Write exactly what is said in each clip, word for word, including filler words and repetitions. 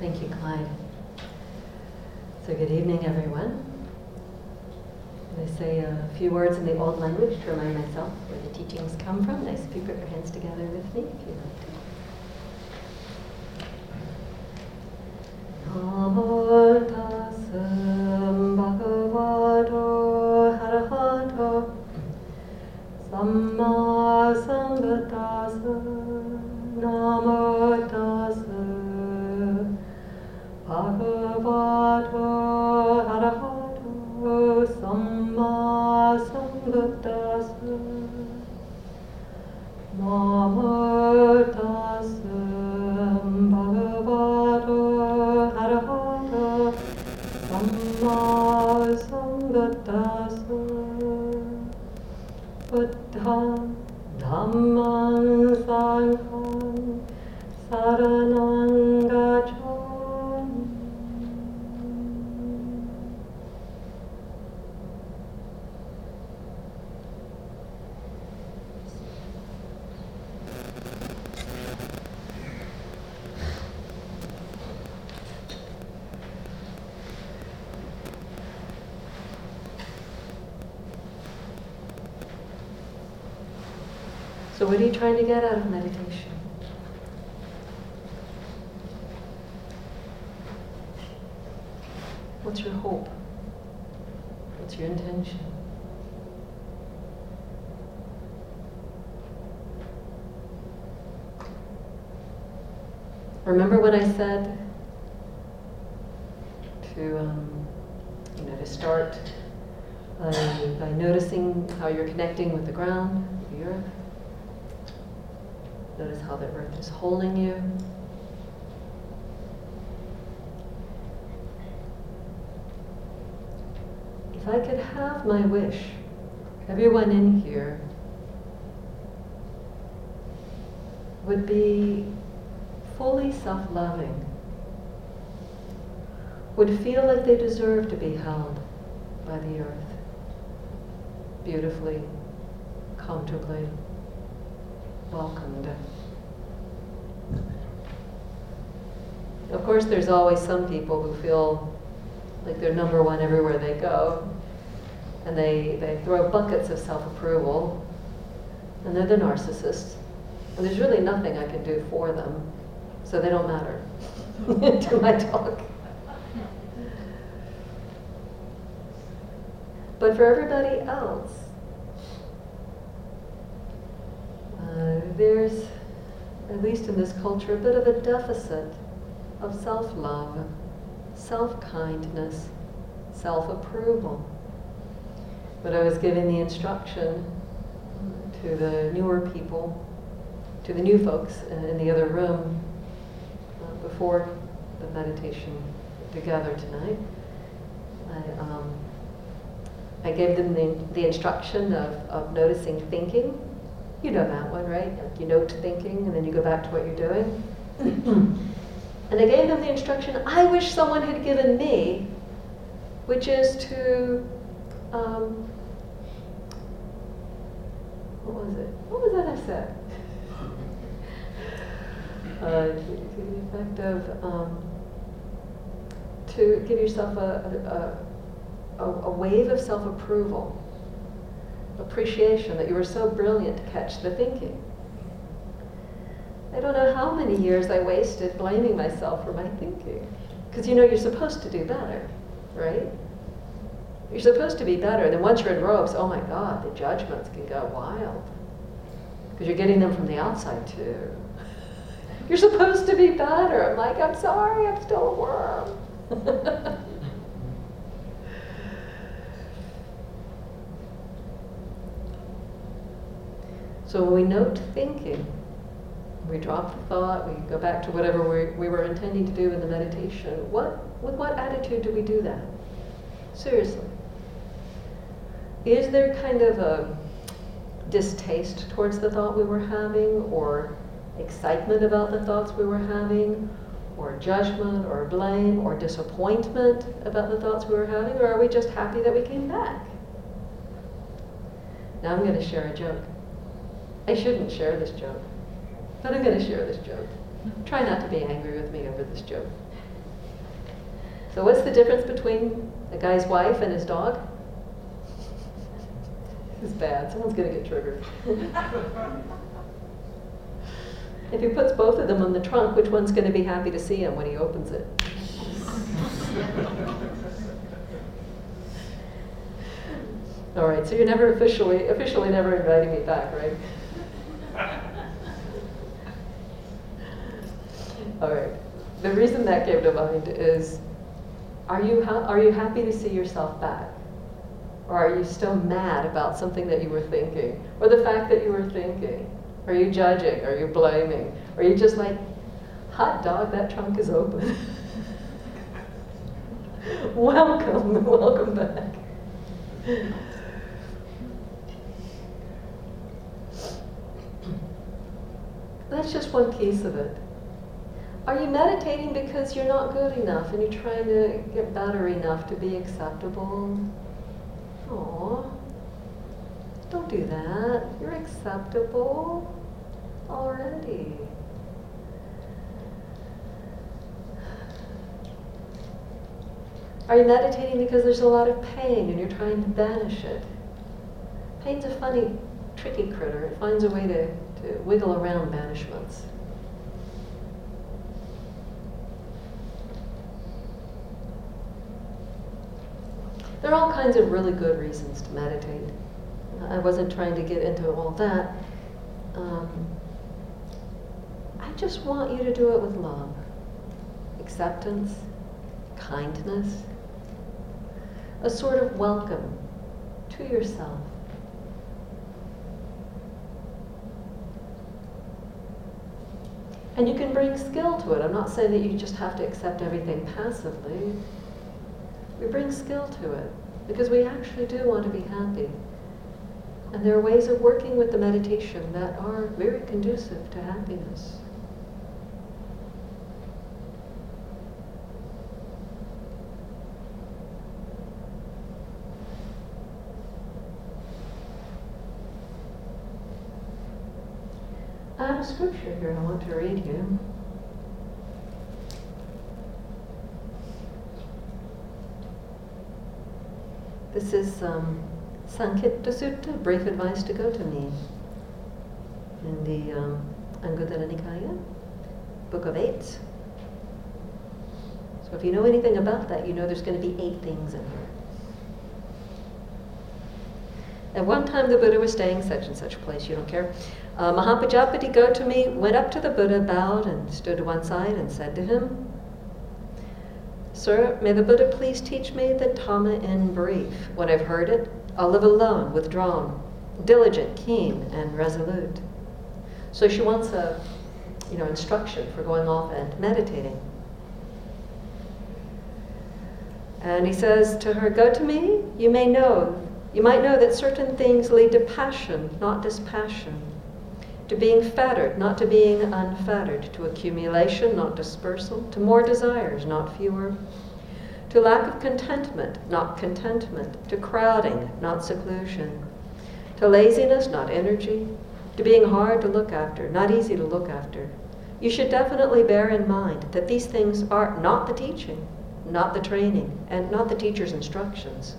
Thank you, Clyde. So good evening, everyone. I say a few words in the old language to remind myself where the teachings come from. Nice if you put your hands together with me if you'd like to. Namo tassam bhagavato arahato samma sambuddhassa. Namo tassam bhagavato arahato samma sambuddhassa. Namo tassam bhagavato arahato samma sambuddhassa. Buddham Dhamman Sangham Saranang Gacchami. So what are you trying to get out of meditation? What's your hope? What's your intention? Remember what I said to, um, you know, to start by, by noticing how you're connecting with the ground, with the earth. Notice how the earth is holding you. If I could have my wish, everyone in here would be fully self-loving, would feel like they deserve to be held by the earth, beautifully, comfortably, welcomed. Of course, there's always some people who feel like they're number one everywhere they go, and they, they throw buckets of self-approval, and they're the narcissists, and there's really nothing I can do for them, so they don't matter to my talk. But for everybody else, uh, there's, at least in this culture, a bit of a deficit of self-love, self-kindness, self-approval. But I was giving the instruction to the newer people, to the new folks in the other room uh, before the meditation together tonight. I, um, I gave them the, the instruction of, of noticing thinking. You know that one, right? Like you note thinking and then you go back to what you're doing. And I gave them the instruction I wish someone had given me, which is to, um, what was it? What was that I said? uh, to, to the effect of, um, to give yourself a, a, a, a wave of self-approval, appreciation that you were so brilliant to catch the thinking. I don't know how many years I wasted blaming myself for my thinking. Because you know you're supposed to do better, right? You're supposed to be better. And then once you're in robes, oh my God, the judgments can go wild. Because you're getting them from the outside too. You're supposed to be better. I'm like, I'm sorry, I'm still a worm. So when we note thinking, we drop the thought, we go back to whatever we, we were intending to do in the meditation. What, with what attitude do we do that? Seriously. Is there kind of a distaste towards the thought we were having, or excitement about the thoughts we were having, or judgment, or blame, or disappointment about the thoughts we were having, or are we just happy that we came back? Now I'm going to share a joke. I shouldn't share this joke, but I'm going to share this joke. Try not to be angry with me over this joke. So what's the difference between a guy's wife and his dog? This is bad. Someone's going to get triggered. If he puts both of them in the trunk, which one's going to be happy to see him when he opens it? All right, so you're never officially, officially never inviting me back, right? All right. The reason that came to mind is, are you, ha are you happy to see yourself back? Or are you still mad about something that you were thinking? Or the fact that you were thinking? Are you judging? Are you blaming? Are you just like, hot dog, that trunk is open. Welcome, welcome back. That's just one piece of it. Are you meditating because you're not good enough and you're trying to get better enough to be acceptable? Aw, don't do that. You're acceptable already. Are you meditating because there's a lot of pain and you're trying to banish it? Pain's a funny, tricky critter. It finds a way to, to wiggle around banishments. There are all kinds of really good reasons to meditate. I wasn't trying to get into all that. Um, I just want you to do it with love, acceptance, kindness, a sort of welcome to yourself. And you can bring skill to it. I'm not saying that you just have to accept everything passively. We bring skill to it because we actually do want to be happy. And there are ways of working with the meditation that are very conducive to happiness. I have a scripture here I want to read you. This is um, Sankhya Sutta, Brief Advice to Gautami, in the um, Anguttara Nikaya, Book of Eights. So if you know anything about that, you know there's going to be eight things in here. At one time the Buddha was staying such and such a place, you don't care. Uh, Mahapajapati Gautami went up to the Buddha, bowed and stood to one side and said to him, "Sir, may the Buddha please teach me the Dhamma in brief. When I've heard it, I'll live alone, withdrawn, diligent, keen, and resolute." So she wants a, you know, instruction for going off and meditating. And he says to her, "Gautami, you may know, you might know that certain things lead to passion, not dispassion, to being fettered, not to being unfettered, to accumulation, not dispersal, to more desires, not fewer, to lack of contentment, not contentment, to crowding, not seclusion, to laziness, not energy, to being hard to look after, not easy to look after. You should definitely bear in mind that these things are not the teaching, not the training, and not the teacher's instructions."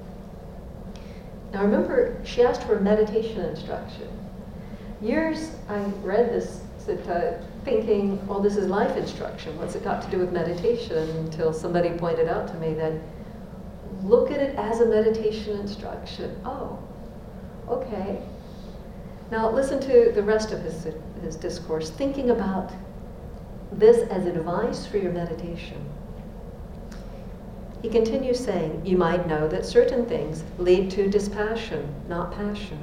Now remember, she asked for meditation instruction. Years I read this sutta thinking, well, this is life instruction. What's it got to do with meditation? Until somebody pointed out to me that, look at it as a meditation instruction. Oh, okay. Now listen to the rest of his, his discourse, thinking about this as advice for your meditation. He continues saying, "You might know that certain things lead to dispassion, not passion,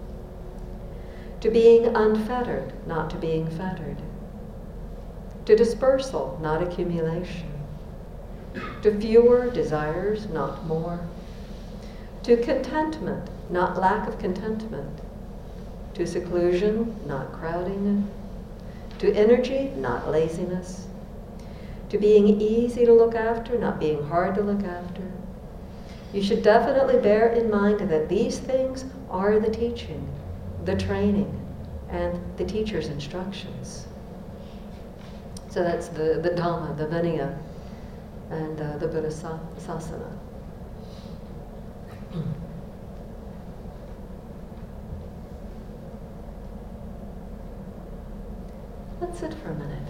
to being unfettered, not to being fettered, to dispersal, not accumulation, to fewer desires, not more, to contentment, not lack of contentment, to seclusion, not crowding, to energy, not laziness, to being easy to look after, not being hard to look after. You should definitely bear in mind that these things are the teaching, the training, and the teacher's instructions." So that's the, the Dhamma, the Vinaya. and uh, the Buddhasasana. Let's sit for a minute.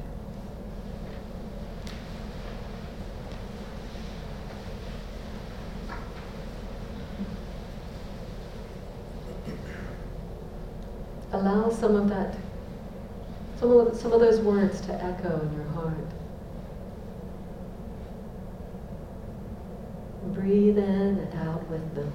Allow some of that, some of, some of those words to echo in your heart. Breathe in and out with them.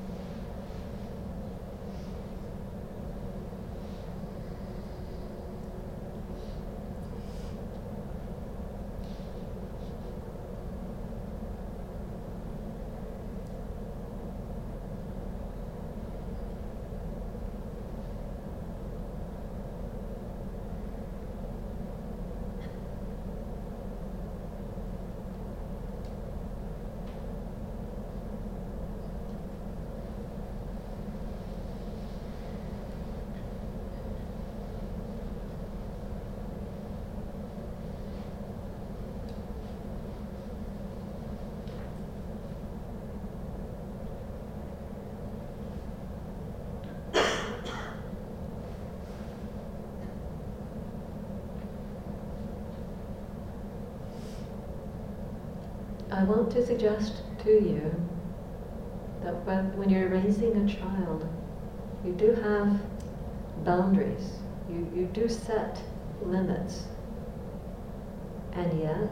I want to suggest to you that when, when you're raising a child, you do have boundaries. You, you do set limits. And yet,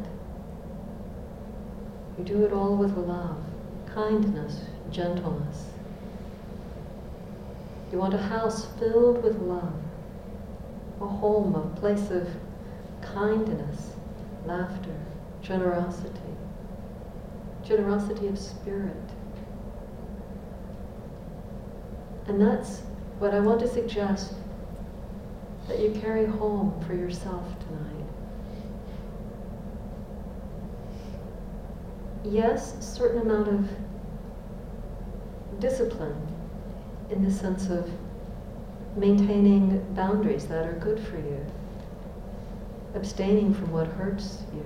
you do it all with love, kindness, gentleness. You want a house filled with love, a home, a place of kindness, laughter, generosity. Generosity of spirit. And that's what I want to suggest that you carry home for yourself tonight. Yes, a certain amount of discipline in the sense of maintaining boundaries that are good for you, abstaining from what hurts you,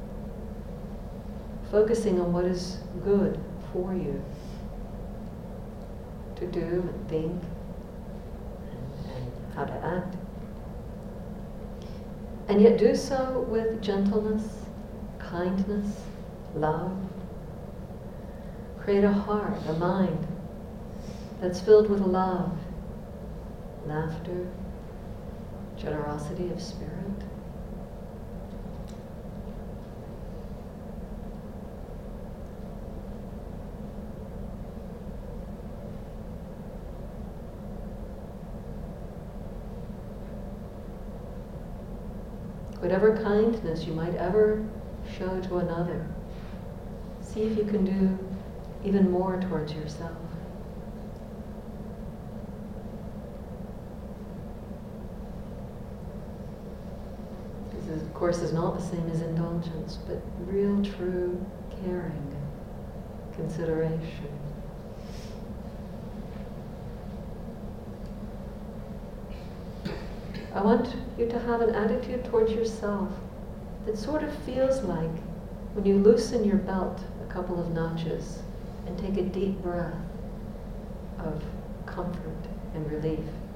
focusing on what is good for you to do and think and, and how to act. And yet do so with gentleness, kindness, love. Create a heart, a mind that's filled with love, laughter, generosity of spirit. Whatever kindness you might ever show to another, see if you can do even more towards yourself. This, of course, is not the same as indulgence, but real, true caring, consideration. I want you to have an attitude towards yourself that sort of feels like when you loosen your belt a couple of notches and take a deep breath of comfort and relief.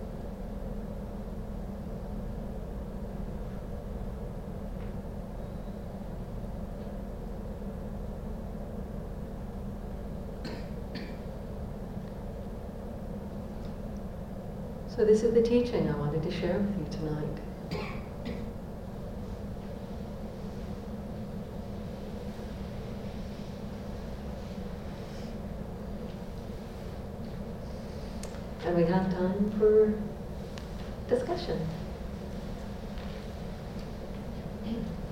So this is the teaching I wanted to share with you tonight. And we have time for discussion.